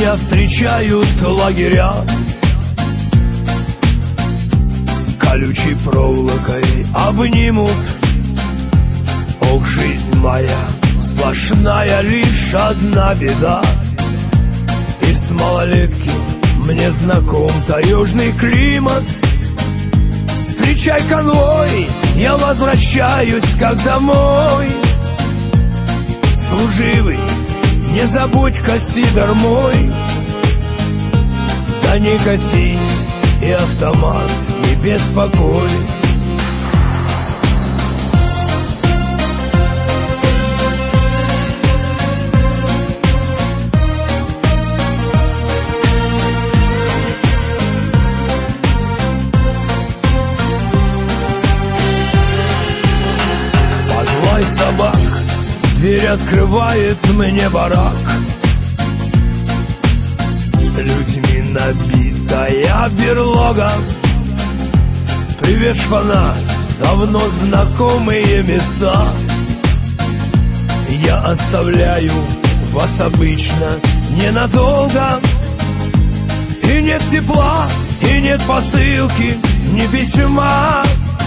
меня встречают лагеря, колючей проволокой обнимут. Ох, жизнь моя сплошная, лишь одна беда. Из малолетки мне знаком таежный климат. Встречай конвой, я возвращаюсь как домой. Служивый, не забудь-ка сидор мой. Да не косись, и автомат не беспокой. Подвой собак, дверь открывает мне барак. Людьми набитая берлога. Привет, шпана, давно знакомые места. Я оставляю вас обычно ненадолго. И нет тепла, и нет посылки, ни письма.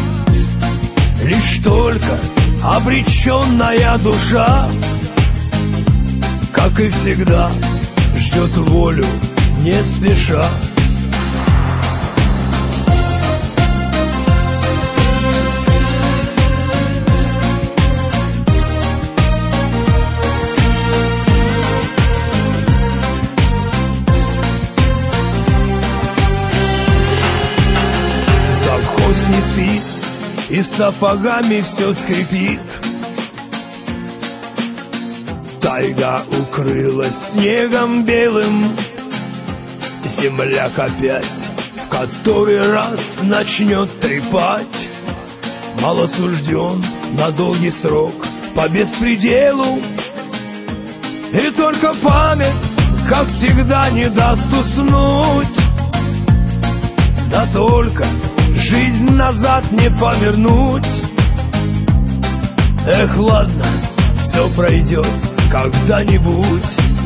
Лишь только обреченная душа, как и всегда, ждет волю не спеша. Завхоз не спит, и сапогами все скрипит. Тайга укрылась снегом белым. Земляк опять в который раз начнет трепать. Малосужден на долгий срок по беспределу. И только память, как всегда, не даст уснуть. Да только жизнь назад не повернуть. Эх, ладно, все пройдет когда-нибудь.